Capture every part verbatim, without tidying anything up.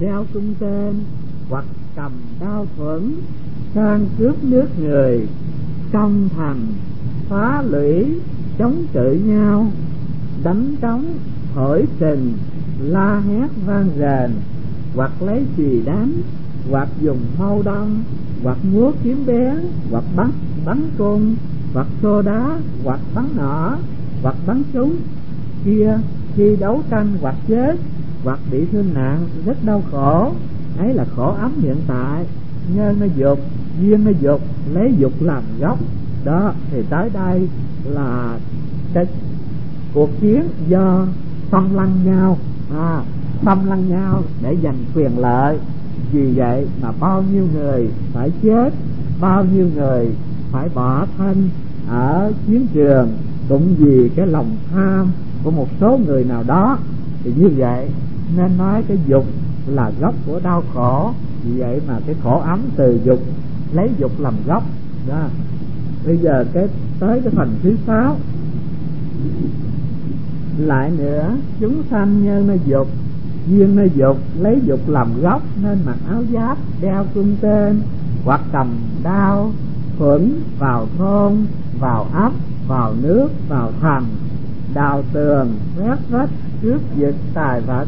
đeo cung tên, hoặc cầm đao thuẫn sang cướp nước người, công thành phá lũy chống cự nhau, đánh trống thổi sừng la hét vang rền, hoặc lấy chùy đánh, hoặc dùng mâu đâm, hoặc múa kiếm bén, hoặc bắn bắn cung, hoặc xô đá, hoặc bắn nỏ, hoặc bắn súng. Kia khi đấu tranh hoặc chết, hoặc bị thương nặng rất đau khổ, ấy là khổ ấm hiện tại. Nhân nó dục, duyên nó dục, lấy dục làm gốc. Đó thì tới đây là cái cuộc chiến do xâm lăng nhau, à, xâm lăng nhau để giành quyền lợi. Vì vậy mà bao nhiêu người phải chết, bao nhiêu người phải bỏ thân ở chiến trường, cũng vì cái lòng tham của một số người nào đó. Thì như vậy nên nói cái dục là gốc của đau khổ. Vì vậy mà cái khổ ấm từ dục, lấy dục làm gốc đó. Bây giờ cái tới cái phần thứ sáu. Lại nữa, chúng sanh nhân nó dục, duyên nó dục, lấy dục làm gốc, nên mặc áo giáp, đeo cung tên, hoặc cầm đao thuẫn vào thôn, vào ấp, vào nước, vào thành, đào tường, quét vách, cướp giật tài vật,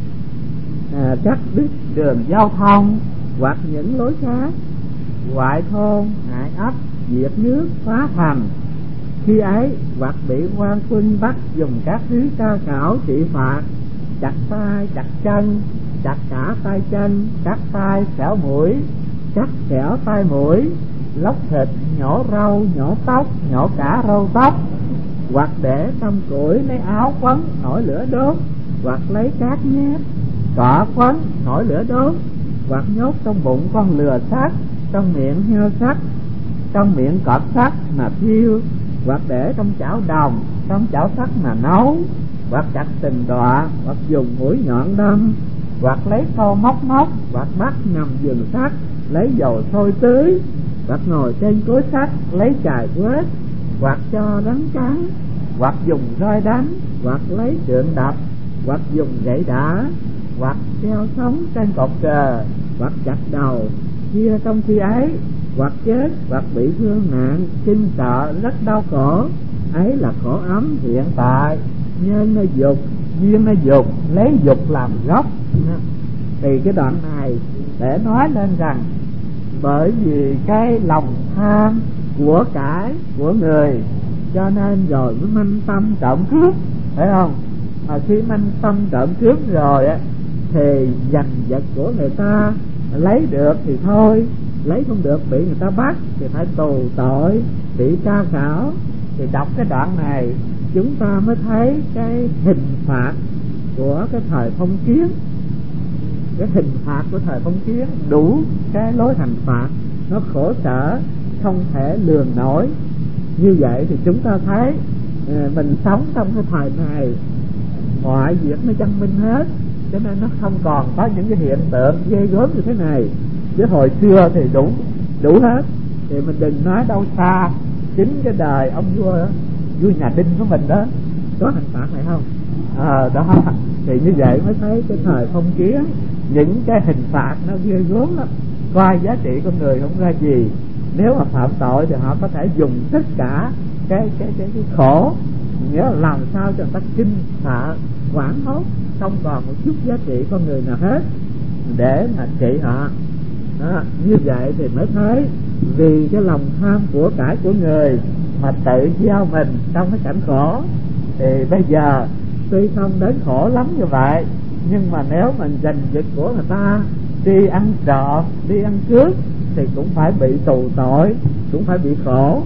à, cắt đứt đường giao thông, hoặc những lối khác, ngoại thôn, hại ấp, diệt nước, phá thành. Khi ấy hoặc bị quan quân bắt dùng các thứ cao cảo trị phạt, chặt tay, chặt chân, chặt cả tay chân, cắt tay, xẻo mũi, cắt xẻo tay mũi, lóc thịt, nhổ râu, nhổ tóc, nhổ cả râu tóc, hoặc để trong củi lấy áo quấn nổi lửa đốt, hoặc lấy cát nhét cỏ quấn nổi lửa đốt, hoặc nhốt trong bụng con lừa sắt, trong miệng heo sắt, trong miệng cọp sắt mà thiêu, hoặc để trong chảo đồng, trong chảo sắt mà nấu, hoặc chặt tình đọa, hoặc dùng mũi nhọn đâm, hoặc lấy câu móc móc, hoặc bắt nằm giường sắt lấy dầu sôi tưới, hoặc ngồi trên cối sắt lấy chài quết, hoặc cho rắn cắn, hoặc dùng roi đánh, hoặc lấy trượng đập, hoặc dùng gậy đả, hoặc treo sống trên cột cờ, hoặc chặt đầu. Chia trong khi ấy hoặc chết, hoặc bị thương nặng, kinh sợ rất đau khổ, ấy là khổ ấm hiện tại. Nhân nó dục, duyên nó dục, lấy dục làm gốc. Thì cái đoạn này để nói lên rằng bởi vì cái lòng tham của cải của người, cho nên rồi mới manh tâm trộm cướp, phải không? Mà khi manh tâm trộm cướp rồi á, thì giành vật của người ta lấy được thì thôi, lấy không được bị người ta bắt thì phải tù tội, bị tra khảo. Thì đọc cái đoạn này chúng ta mới thấy cái hình phạt của cái thời phong kiến. Cái hình phạt của thời phong kiến đủ cái lối hành phạt, nó khổ sở không thể lường nổi. Như vậy thì chúng ta thấy mình sống trong cái thời này mọi việc nó văn minh hết, cho nên nó không còn có những cái hiện tượng ghê gớm như thế này. Chứ hồi xưa thì đủ đủ hết. Thì mình đừng nói đâu xa, chính cái đời ông vua đó, vua nhà Đinh của mình đó, có hình phạt này không? À, đó thì như vậy mới thấy cái thời phong kiến những cái hình phạt nó ghê gớm lắm, coi giá trị con người không ra gì. Nếu mà phạm tội thì họ có thể dùng tất cả cái cái cái, cái khổ, nghĩa là làm sao cho người ta kinh sợ hoảng hốt, không còn một chút giá trị con người nào hết để mà trị họ. Đó, như vậy thì mới thấy vì cái lòng tham của cải của người mà tự gieo mình trong cái cảnh khổ. Thì bây giờ tuy không đến khổ lắm như vậy, nhưng mà nếu mình giành giật của người ta, đi ăn trộm, đi ăn cướp thì cũng phải bị tù tội, cũng phải bị khổ.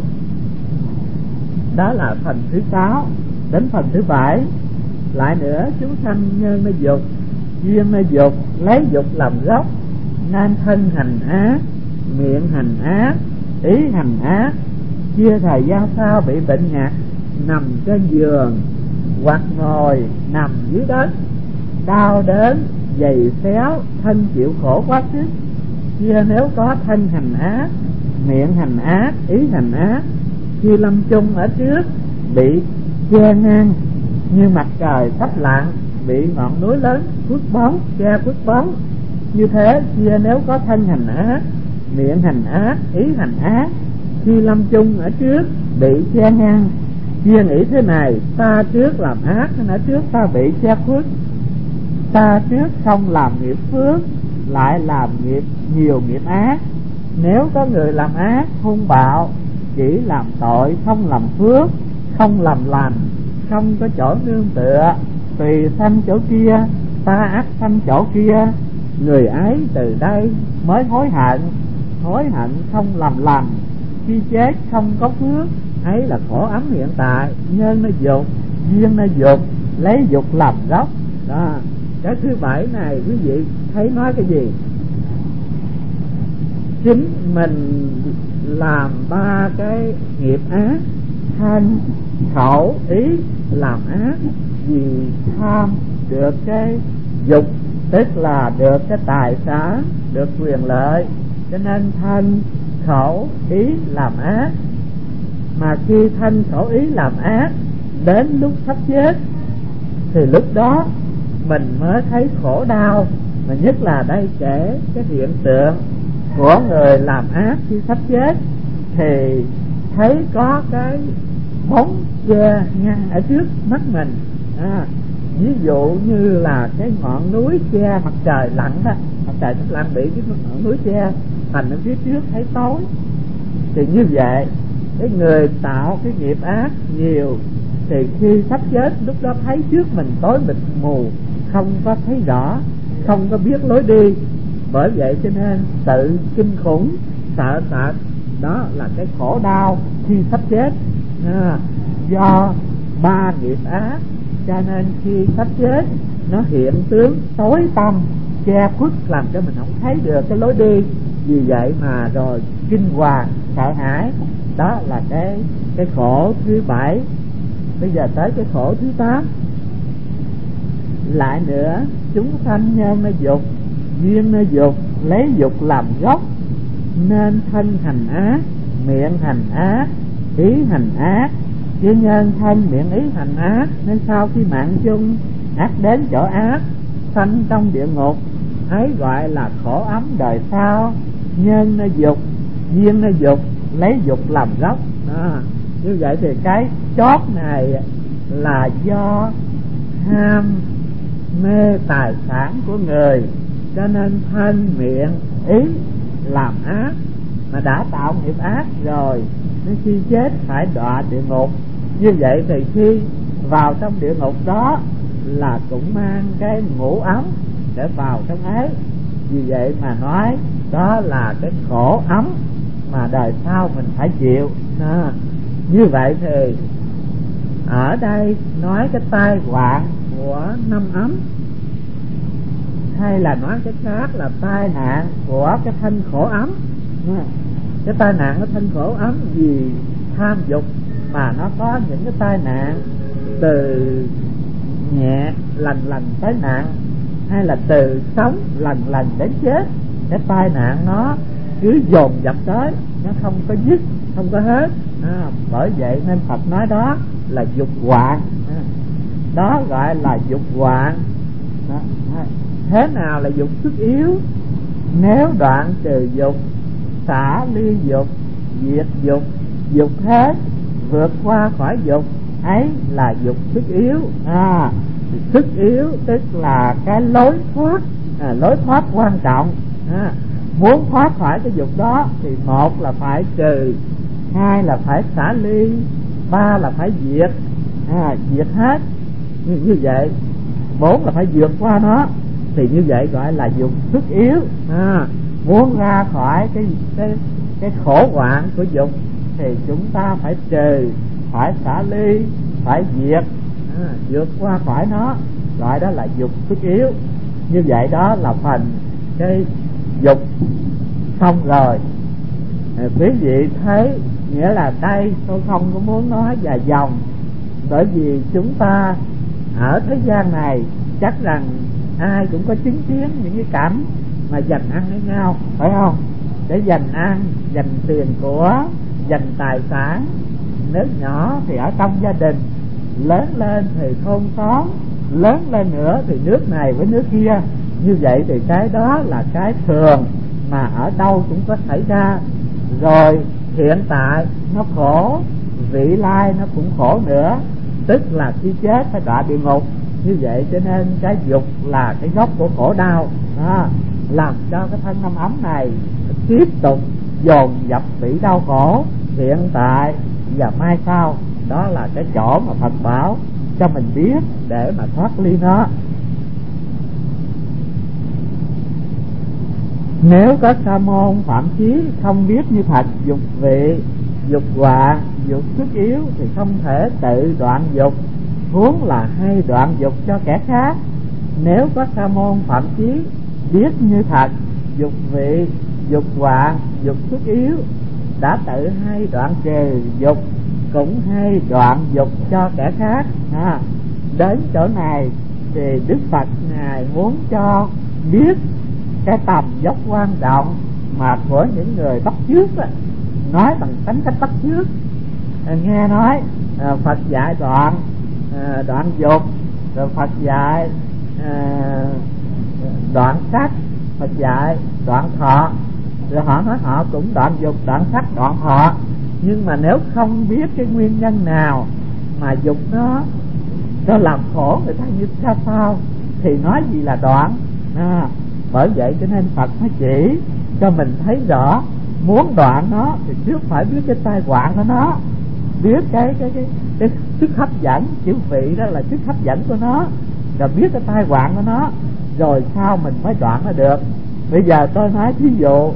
Đó là phần thứ sáu. Đến phần thứ bảy. Lại nữa, chúng sanh nhân nó dục, duyên nó dục, lấy dục làm gốc, nên thân hành ác, miệng hành ác, ý hành ác. Chia thời gian sau bị bệnh ngặt, nằm trên giường, hoặc ngồi nằm dưới đất, đau đớn giày xéo, thân chịu khổ quá sức. Chia nếu có thân hành ác, miệng hành ác, ý hành ác, khi lâm chung ở trước bị che ngăn như mặt trời sắp lặn, bị ngọn núi lớn khuất bóng che khuất bóng, Như thế kia nếu có thân hành ác, miệng hành ác, ý hành ác, khi lâm chung ở trước bị che ngăn, chia nghĩ thế này: ta trước làm ác nên ở trước ta bị che khuất. Ta trước không làm nghiệp phước, lại làm nghiệp nhiều nghiệp ác. Nếu có người làm ác hung bạo, chỉ làm tội không làm phước, không làm lành, không có chỗ nương tựa, tùy sanh chỗ kia, ta ác sanh chỗ kia. Người ấy từ đây mới hối hận, hối hận không làm lành, khi chết không có phước, ấy là khổ ấm hiện tại. Nhân nó dục, duyên nó dục, lấy dục làm gốc. Đó, cái thứ bảy này quý vị thấy nói cái gì? Chính mình làm ba cái nghiệp ác: thân, khẩu, ý làm ác vì tham được cái dục, tức là được cái tài sản, được quyền lợi, cho nên thân, khẩu, ý làm ác. Mà khi thân, khẩu, ý làm ác, đến lúc sắp chết thì lúc đó mình mới thấy khổ đau. Mà nhất là đây kể cái hiện tượng của người làm ác khi sắp chết, thì thấy có cái bóng che ngăn ở trước mắt mình. à, Ví dụ như là cái ngọn núi che mặt trời lặn đó, mặt trời sắp lặn bị cái ngọn núi che thành ở phía trước thấy tối. Thì như vậy cái người tạo cái nghiệp ác nhiều thì khi sắp chết lúc đó thấy trước mình tối mịt mù, không có thấy rõ, không có biết lối đi. Bởi vậy cho nên tự kinh khủng, sợ sệt. Đó là cái khổ đau khi sắp chết. à, Do ba nghiệp ác cho nên khi sắp chết nó hiện tướng tối tăm, che khuất, làm cho mình không thấy được cái lối đi. Vì vậy mà rồi kinh hoàng, sợ hãi. Đó là cái cái khổ thứ bảy. Bây giờ tới cái khổ thứ tám. Lại nữa, chúng sanh nhân nó dục, duyên nó dục, lấy dục làm gốc, nên thân hành ác, miệng hành ác, ý hành ác. Chứ nhân thân miệng ý hành ác, nên sau khi mạng chung ác đến chỗ ác, sanh trong địa ngục, ấy gọi là khổ ấm đời sau. Nhân nó dục, duyên nó dục, lấy dục làm gốc. Đó. Như vậy thì cái chót này là do ham mê tài sản của người, cho nên thân, miệng, ý làm ác. Mà đã tạo nghiệp ác rồi, nên khi chết phải đọa địa ngục. Như vậy thì khi vào trong địa ngục đó là cũng mang cái ngũ ấm để vào trong ấy. Vì vậy mà nói đó là cái khổ ấm mà đời sau mình phải chịu. à, Như vậy thì ở đây nói cái tai họa của năm ấm, hay là nói cái khác là tai nạn của cái thân khổ ấm. Cái tai nạn của thân khổ ấm vì tham dục mà nó có những cái tai nạn từ nhẹ lần lần tới nặng, hay là từ sống lần lần đến chết. Cái tai nạn nó cứ dồn dập tới, nó không có dứt, không có hết. à, Bởi vậy nên Phật nói đó là dục hoạn. à, Đó gọi là dục hoạn. đó. Thế nào là dục xuất yếu? Nếu đoạn trừ dục, xả ly dục, diệt dục, dục hết, vượt qua khỏi dục, ấy là dục xuất yếu. à, Xuất yếu tức là cái lối thoát, à, lối thoát quan trọng. à, Muốn thoát khỏi cái dục đó thì một là phải trừ, hai là phải xả ly, ba là phải diệt, à, diệt hết. Như, như vậy bốn là phải vượt qua nó, thì như vậy gọi là dục xuất yếu. à, Muốn ra khỏi cái cái cái khổ hoạn của dục thì chúng ta phải trừ, phải xả ly, phải diệt, à, vượt qua khỏi nó, gọi đó là dục xuất yếu. Như vậy đó là phần cái dục xong rồi. à, Quý vị thấy, nghĩa là đây tôi không có muốn nói dài dòng, bởi vì chúng ta ở thế gian này chắc rằng ai cũng có chứng kiến những cái cảnh mà giành ăn với nhau, phải không? Để giành ăn, giành tiền của, giành tài sản. Nếu nhỏ thì ở trong gia đình, lớn lên thì thôn xóm, lớn lên nữa thì nước này với nước kia, Như vậy thì cái đó là cái thường mà ở đâu cũng có xảy ra. Rồi hiện tại nó khổ, vị lai nó cũng khổ nữa, tức là khi chết phải đọa địa ngục. Như vậy cho nên cái dục là cái gốc của khổ đau, à, làm cho cái thân năm ấm này tiếp tục dồn dập bị đau khổ hiện tại và mai sau. Đó là cái chỗ mà Phật bảo cho mình biết để mà thoát ly nó. Nếu có sa môn Phạm Chí không biết như thật dục vị, dục họa, dục xuất yếu thì không thể tự đoạn dục, huống là hay đoạn dục cho kẻ khác. Nếu có sa môn Phạm Chí biết như thật dục vị, dục họa, dục xuất yếu, đã tự hay đoạn trừ dục, cũng hay đoạn dục cho kẻ khác. À, đến chỗ này thì Đức Phật Ngài muốn cho biết cái tầm dốc quan trọng mà của những người bắt chước á, nói bằng tính cách bắt chước. À, nghe nói à, Phật dạy đoạn à, đoạn dục, rồi Phật dạy à, đoạn sắc, Phật dạy đoạn thọ, rồi họ nói họ cũng đoạn dục, đoạn sắc, đoạn thọ. Nhưng mà nếu không biết cái nguyên nhân nào mà dục nó nó làm khổ người ta như sao sao thì nói gì là đoạn. À, bởi vậy cho nên Phật mới chỉ cho mình thấy rõ, muốn đoạn nó thì trước phải biết cái tai họa của nó, biết cái cái cái cái sức hấp dẫn, chữ vị đó là sức hấp dẫn của nó, rồi biết cái tai họa của nó, rồi sau mình mới đoạn nó được. Bây giờ tôi nói thí dụ,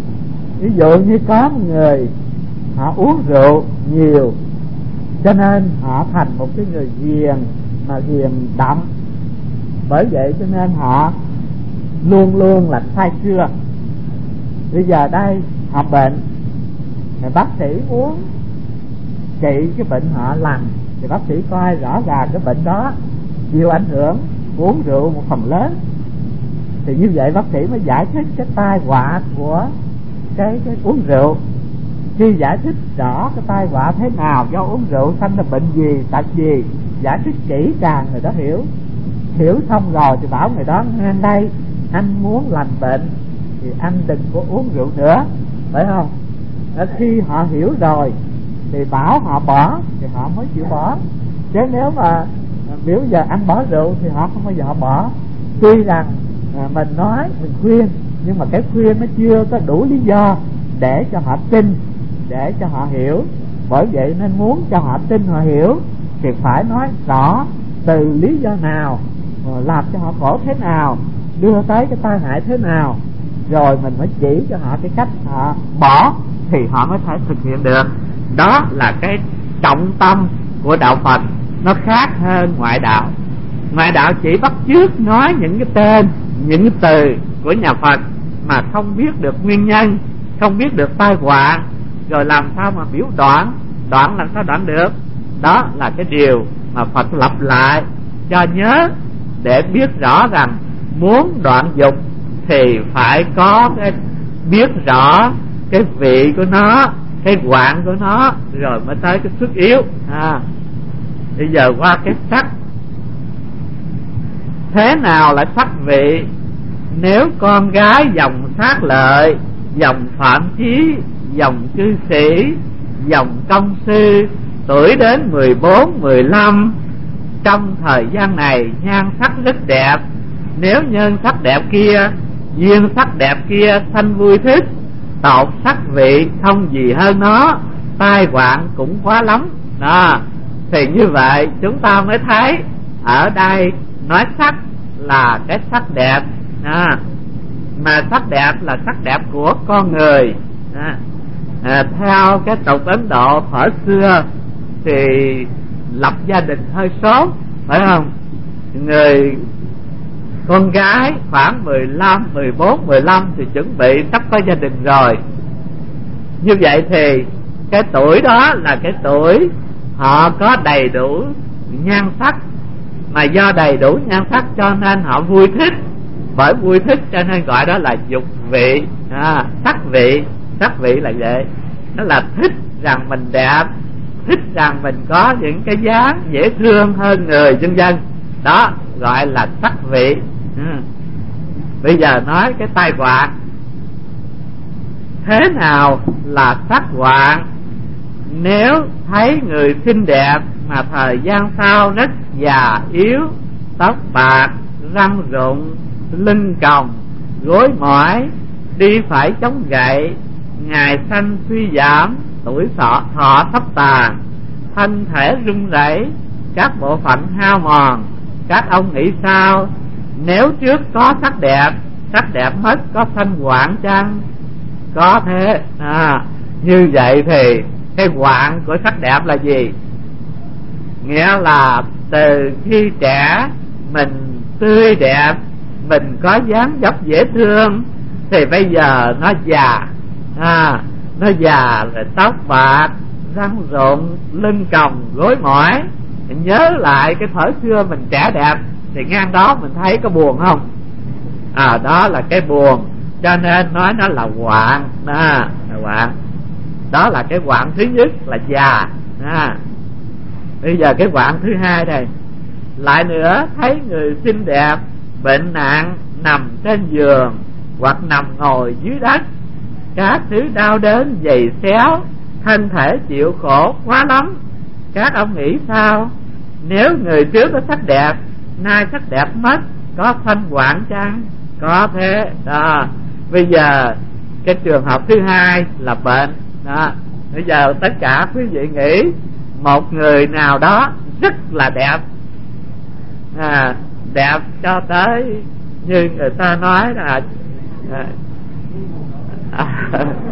ví dụ như có một người họ uống rượu nhiều, cho nên họ thành một cái người ghiền, mà ghiền đậm. Bởi vậy cho nên họ luôn luôn là say sưa. Bây giờ đây họ bệnh thì bác sĩ uống trị cái bệnh họ lành, thì bác sĩ coi rõ ràng cái bệnh đó chịu ảnh hưởng uống rượu một phần lớn. Thì như vậy bác sĩ mới giải thích cái tai họa của cái, cái uống rượu. Khi giải thích rõ cái tai họa thế nào, do uống rượu sanh ra bệnh gì, tật gì, giải thích kỹ càng người đó hiểu. Hiểu xong rồi thì bảo người đó nghe đây, anh muốn lành bệnh thì anh đừng có uống rượu nữa, phải không? Khi họ hiểu rồi thì bảo họ bỏ thì họ mới chịu bỏ. Chứ nếu mà nếu giờ anh bỏ rượu thì họ không bao giờ họ bỏ. Tuy rằng à, mình nói, mình khuyên, nhưng mà cái khuyên nó chưa có đủ lý do để cho họ tin, để cho họ hiểu. Bởi vậy nên muốn cho họ tin, họ hiểu thì phải nói rõ từ lý do nào, làm cho họ khổ thế nào, đưa tới cái tai hại thế nào, rồi mình mới chỉ cho họ cái cách họ bỏ thì họ mới thể thực hiện được. Đó là cái trọng tâm của đạo Phật, nó khác hơn ngoại đạo. Ngoại đạo chỉ bắt chước nói những cái tên, những cái từ của nhà Phật mà không biết được nguyên nhân, không biết được tai họa, rồi làm sao mà biểu đoạn, đoạn làm sao đoạn được. Đó là cái điều mà Phật lặp lại cho nhớ, để biết rõ rằng muốn đoạn dục thì phải có cái biết rõ cái vị của nó, cái hoạn của nó, rồi mới tới cái xuất yếu. À, bây giờ qua cái sắc. Thế nào là sắc vị? Nếu con gái dòng Sát Lợi, dòng Phạm Chí, dòng cư sĩ, dòng công sư, tuổi đến mười bốn, mười lăm, trong thời gian này nhan sắc rất đẹp, nếu nhân sắc đẹp kia, duyên sắc đẹp kia sanh vui thích, tột sắc vị không gì hơn nó, tai họa cũng quá lắm. Đó, thì như vậy chúng ta mới thấy ở đây nói sắc là cái sắc đẹp. À, mà sắc đẹp là sắc đẹp của con người. À, à, theo cái tục Ấn Độ thuở xưa thì lập gia đình hơi sớm, phải không? Người con gái khoảng mười lăm, mười bốn, mười lăm thì chuẩn bị sắp có gia đình rồi. Như vậy thì cái tuổi đó là cái tuổi họ có đầy đủ nhan sắc, mà do đầy đủ nhan sắc cho nên họ vui thích. Bởi vui thích cho nên gọi đó là dục vị. À, sắc vị, sắc vị là vậy. Nó là thích rằng mình đẹp, thích rằng mình có những cái dáng dễ thương hơn người, vân vân. Đó gọi là sắc vị. À, Bây giờ nói cái tai họa. Thế nào là sắc hoạn? Nếu thấy người xinh đẹp mà thời gian sau rất già yếu, tóc bạc, răng rụng, lưng còng, gối mỏi, đi phải chống gậy, ngày xanh suy giảm, tuổi thọ thọ sắp tàn, thân thể run rẩy, các bộ phận hao mòn, các ông nghĩ sao? Nếu trước có sắc đẹp, sắc đẹp mất có sanh hoạn chăng? Có thế. À, như vậy thì cái hoạn của sắc đẹp là gì? Nghĩa là từ khi trẻ mình tươi đẹp, mình có dáng dấp dễ thương, thì bây giờ nó già, à, nó già rồi tóc bạc, răng rụng, lưng còng, gối mỏi. Mình nhớ lại cái thời xưa mình trẻ đẹp, thì ngang đó mình thấy có buồn không? À, đó là cái buồn. Cho nên nói nó là hoạn. À, là hoạn. Đó là cái hoạn thứ nhất là già. À, bây giờ cái hoạn thứ hai đây. Lại nữa, thấy người xinh đẹp bệnh nạn, nằm trên giường hoặc nằm ngồi dưới đất, các thứ đau đớn dày xéo, thân thể chịu khổ quá lắm. Các ông nghĩ sao? Nếu người trước có sắc đẹp, nay sắc đẹp mất, có sanh hoạn chăng? Có thế. Đó. Bây giờ cái trường hợp thứ hai là bệnh. Đó. Bây giờ tất cả quý vị nghĩ một người nào đó rất là đẹp, à, đẹp cho tới như người ta nói là à, à,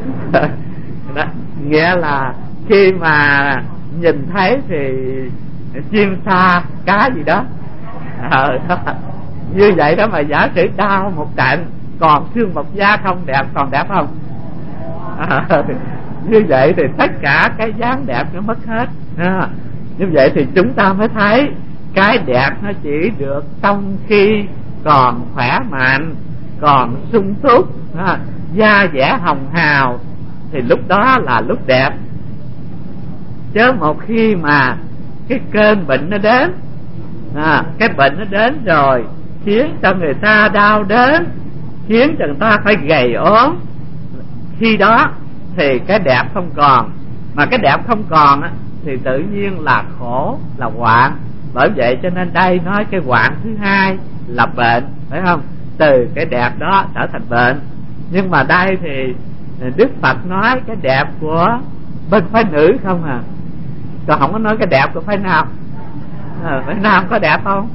đó, nghĩa là khi mà nhìn thấy thì chim sa cá gì đó, à, đó như vậy đó. Mà giả sử đau một trận còn xương một da không đẹp, còn đẹp không? À, như vậy thì tất cả cái dáng đẹp nó mất hết. À, như vậy thì chúng ta mới thấy cái đẹp nó chỉ được trong khi còn khỏe mạnh, còn sung túc, à, da dẻ hồng hào, thì lúc đó là lúc đẹp. Chứ một khi mà cái cơn bệnh nó đến, à, cái bệnh nó đến rồi khiến cho người ta đau đớn, khiến cho người ta phải gầy ốm, khi đó thì cái đẹp không còn. Mà cái đẹp không còn á, thì tự nhiên là khổ, là hoạn. Bởi vậy cho nên đây nói cái hoạn thứ hai là bệnh, phải không? Từ cái đẹp đó trở thành bệnh. Nhưng mà đây thì Đức Phật nói cái đẹp của bên phái nữ không à, còn không có nói cái đẹp của phái nam. À, phái nam có đẹp không?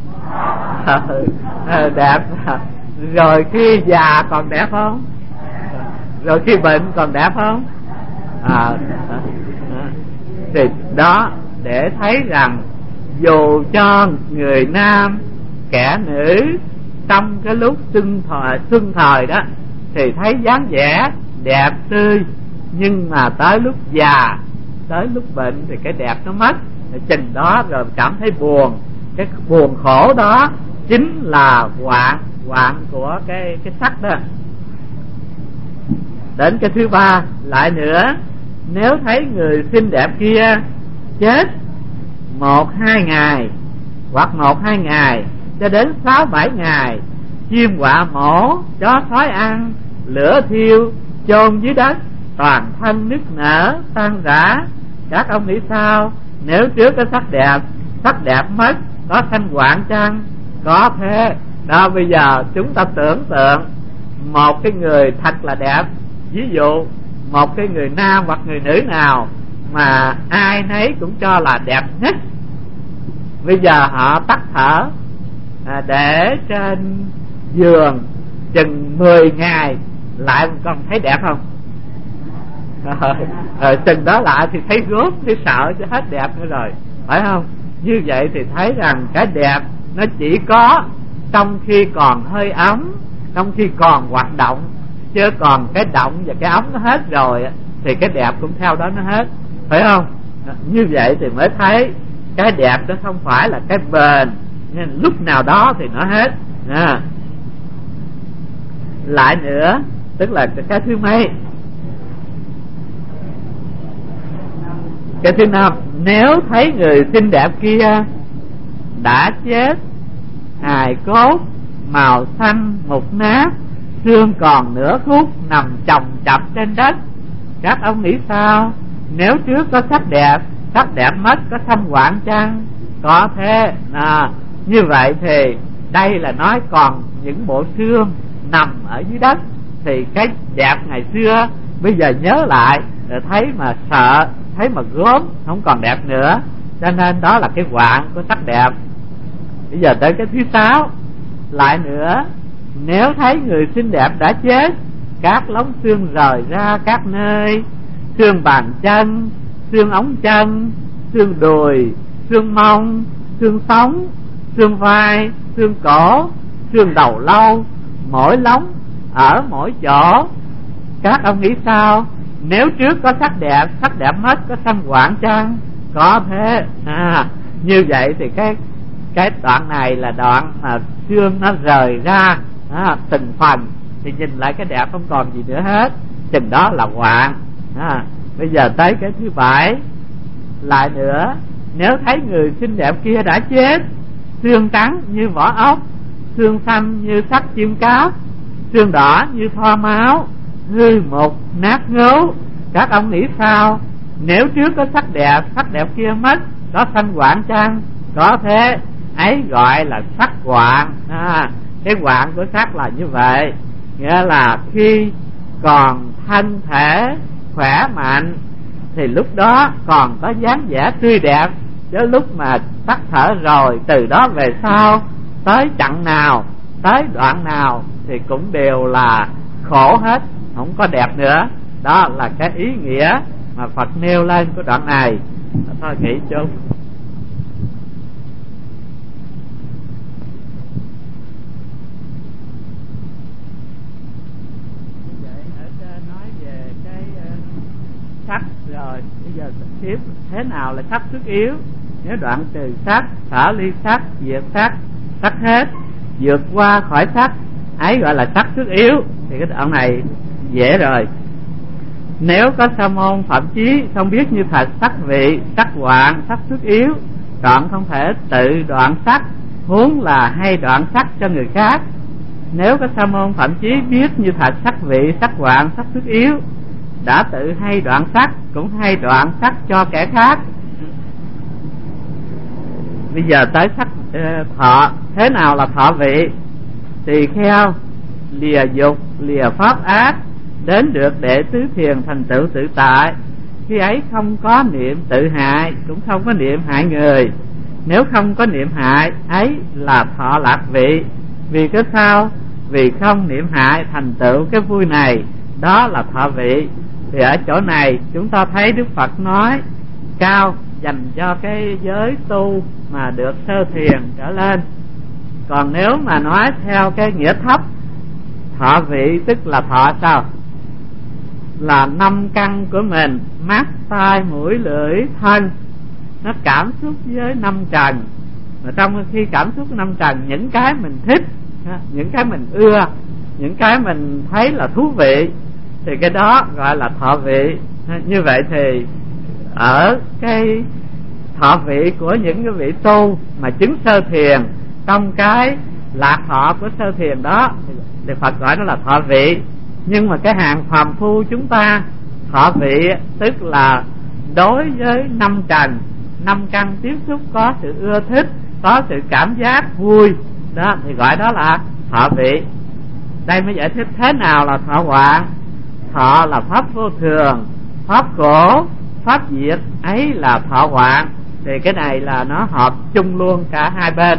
À, đẹp. Rồi khi già còn đẹp không? Rồi khi bệnh còn đẹp không? À, thì đó, để thấy rằng dù cho người nam kẻ nữ trong cái lúc xuân thời xuân thời đó thì thấy dáng vẻ đẹp tươi, nhưng mà tới lúc già, tới lúc bệnh thì cái đẹp nó mất. Chừng đó rồi cảm thấy buồn. Cái buồn khổ đó chính là hoạn, hoạn của cái cái sắc đó. Đến cái thứ ba lại nữa, nếu thấy người xinh đẹp kia chết một hai ngày, hoặc một hai ngày cho đến sáu bảy ngày, chim quạ mổ, chó sói ăn, lửa thiêu, chôn dưới đất, toàn thân nức nở tan rã, các ông nghĩ sao? Nếu trước cái sắc đẹp, sắc đẹp mất, có sanh hoạn chăng? Có thế. Đó, bây giờ chúng ta tưởng tượng một cái người thật là đẹp, ví dụ một cái người nam hoặc người nữ nào mà ai nấy cũng cho là đẹp nhất, bây giờ họ tắt thở, à, để trên giường chừng mười ngày lại còn thấy đẹp không? Rồi, rồi chừng đó lại thì thấy gốm, thấy sợ cho hết đẹp nữa rồi, phải không? Như vậy thì thấy rằng cái đẹp nó chỉ có trong khi còn hơi ấm, trong khi còn hoạt động, chứ còn cái động và cái ấm nó hết rồi thì cái đẹp cũng theo đó nó hết, phải không? Như vậy thì mới thấy cái đẹp đó không phải là cái bền, nên lúc nào đó thì nó hết. À, lại nữa, tức là cái thứ mấy? Cái thứ năm, nếu thấy người xinh đẹp kia đã chết, hài cốt màu xanh mục nát, xương còn nửa khúc nằm chồng chập trên đất. Các ông nghĩ sao? Nếu trước có sắc đẹp, sắc đẹp mất có xăm hoạn chăng? Có thế. À, như vậy thì đây là nói còn những bộ xương nằm ở dưới đất, thì cái đẹp ngày xưa bây giờ nhớ lại rồi thấy mà sợ, thấy mà gớm, không còn đẹp nữa. Cho nên đó là cái hoạn của sắc đẹp. Bây giờ tới cái thứ sáu. Lại nữa, nếu thấy người xinh đẹp đã chết, các lóng xương rời ra các nơi, xương bàn chân, xương ống chân, xương đùi, xương mông, xương sống, xương vai, xương cổ, xương đầu lâu, mỗi lóng ở mỗi chỗ. Các ông nghĩ sao? Nếu trước có sắc đẹp, sắc đẹp mất có xăm hoạn chăng? Có thế. À, như vậy thì cái cái đoạn này là đoạn mà xương nó rời ra à, từng phần, thì nhìn lại cái đẹp không còn gì nữa hết, chừng đó là hoạn. À, bây giờ tới cái thứ bảy. Lại nữa, nếu thấy người xinh đẹp kia đã chết, xương trắng như vỏ ốc, xương xanh như sắt chim cáp, xương đỏ như thoa máu, hư mục nát ngấu. Các ông nghĩ sao? Nếu trước có sắc đẹp, sắc đẹp kia mất có sanh hoạn chăng? Có thế. Ấy gọi là sắc hoạn. À, cái hoạn của sắc là như vậy, nghĩa là khi còn thân thể khỏe mạnh thì lúc đó còn có dáng vẻ tươi đẹp, chứ lúc mà tắt thở rồi, từ đó về sau tới chặng nào, tới đoạn nào thì cũng đều là khổ hết, không có đẹp nữa. Đó là cái ý nghĩa mà Phật nêu lên của đoạn này. Thôi nghĩ chung. Sắc rồi, bây giờ tiếp thế nào là sắc xuất yếu. Nếu đoạn trừ sắc, xả ly sắc, diệt sắc, sắc hết, vượt qua khỏi sắc, ấy gọi là sắc xuất yếu. Thì cái đoạn này dễ rồi. Nếu có sa môn phạm chí không biết như thật sắc vị, sắc hoạn, sắc xuất yếu, đoạn không thể tự đoạn sắc, huống là hay đoạn sắc cho người khác. Nếu có sa môn phạm chí biết như thật sắc vị, sắc hoạn, sắc xuất yếu, đã tự hay đoạn sắc, cũng hay đoạn sắc cho kẻ khác. Bây giờ tới sắc uh, thọ. Thế nào là thọ vị? Tỳ kheo lìa dục, lìa pháp ác, đến được đệ tứ thiền thành tựu tự tại. Khi ấy không có niệm tự hại, cũng không có niệm hại người. Nếu không có niệm hại, ấy là thọ lạc vị. Vì cái sao? Vì không niệm hại thành tựu cái vui này, đó là thọ vị. Thì ở chỗ này chúng ta thấy Đức Phật nói cao dành cho cái giới tu mà được sơ thiền trở lên. Còn nếu mà nói theo cái nghĩa thấp, thọ vị tức là thọ sao? Là năm căn của mình, mắt, tai, mũi, lưỡi, thân, nó cảm xúc với năm trần. Mà trong khi cảm xúc năm trần, những cái mình thích, những cái mình ưa, những cái mình thấy là thú vị, thì cái đó gọi là thọ vị. Như vậy thì ở cái thọ vị của những cái vị tu mà chứng sơ thiền, trong cái lạc thọ của sơ thiền đó thì Phật gọi nó là thọ vị. Nhưng mà cái hàng phàm phu chúng ta, thọ vị tức là đối với năm trần, năm căn tiếp xúc có sự ưa thích, có sự cảm giác vui, đó thì gọi đó là thọ vị. Đây mới giải thích thế nào là thọ hoạn. Thọ là pháp vô thường, pháp khổ, pháp diệt, ấy là thọ hoạn. Thì cái này là nó hợp chung luôn cả hai bên.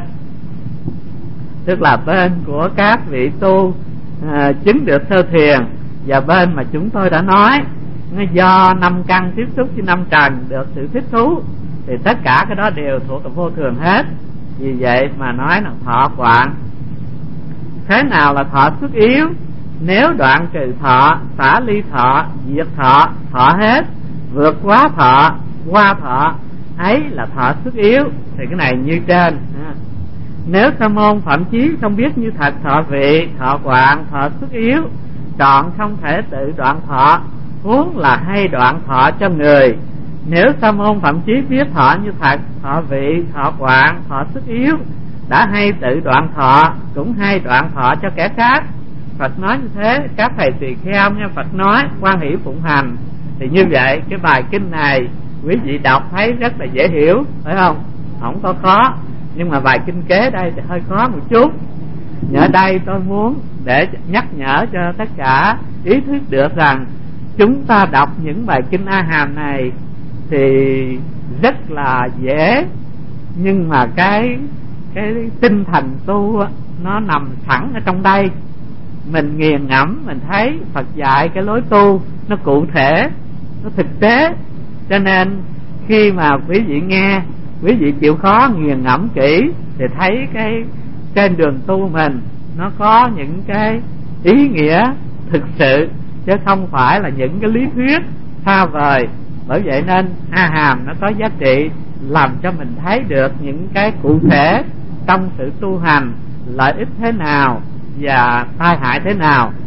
Tức là bên của các vị tu à, chứng được sơ thiền, và bên mà chúng tôi đã nói do năm căn tiếp xúc với năm trần được sự thích thú, thì tất cả cái đó đều thuộc về vô thường hết. Vì vậy mà nói là thọ hoạn. Thế nào là thọ xuất yếu? Nếu đoạn trừ thọ, xả ly thọ, diệt thọ, thọ hết, vượt quá thọ, qua thọ, ấy là thọ xuất yếu. Thì cái này như trên. Nếu sa môn phạm chí không biết như thật thọ vị, thọ hoạn, thọ xuất yếu, đoạn không thể tự đoạn thọ, huống là hay đoạn thọ cho người. Nếu sa môn phạm chí biết thọ như thật thọ vị, thọ hoạn, thọ xuất yếu, đã hay tự đoạn thọ, cũng hay đoạn thọ cho kẻ khác. Phật nói như thế, các thầy tỳ kheo nghe Phật nói hoan hỷ phụng hành. Thì như vậy cái bài kinh này quý vị đọc thấy rất là dễ hiểu, phải không? Không có khó. Nhưng mà bài kinh kế đây thì hơi khó một chút. Nhờ đây tôi muốn để nhắc nhở cho tất cả ý thức được rằng chúng ta đọc những bài kinh A Hàm này thì rất là dễ, nhưng mà cái cái tinh thần tu nó nằm sẵn ở trong đây. Mình nghiền ngẫm mình thấy Phật dạy cái lối tu nó cụ thể, nó thực tế. Cho nên khi mà quý vị nghe, quý vị chịu khó nghiền ngẫm kỹ thì thấy cái trên đường tu mình nó có những cái ý nghĩa thực sự, chứ không phải là những cái lý thuyết xa vời. Bởi vậy nên A Hàm nó có giá trị làm cho mình thấy được những cái cụ thể trong sự tu hành, lợi ích thế nào và tai hại thế nào.